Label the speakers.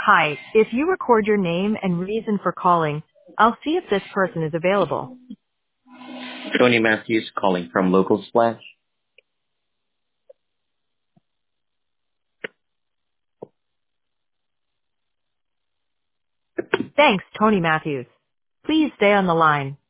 Speaker 1: Hi, if you record your name and reason for calling, I'll see if this person is available.
Speaker 2: Tony Matthews calling from Local Splash.
Speaker 1: Thanks, Tony Matthews. Please stay on the line.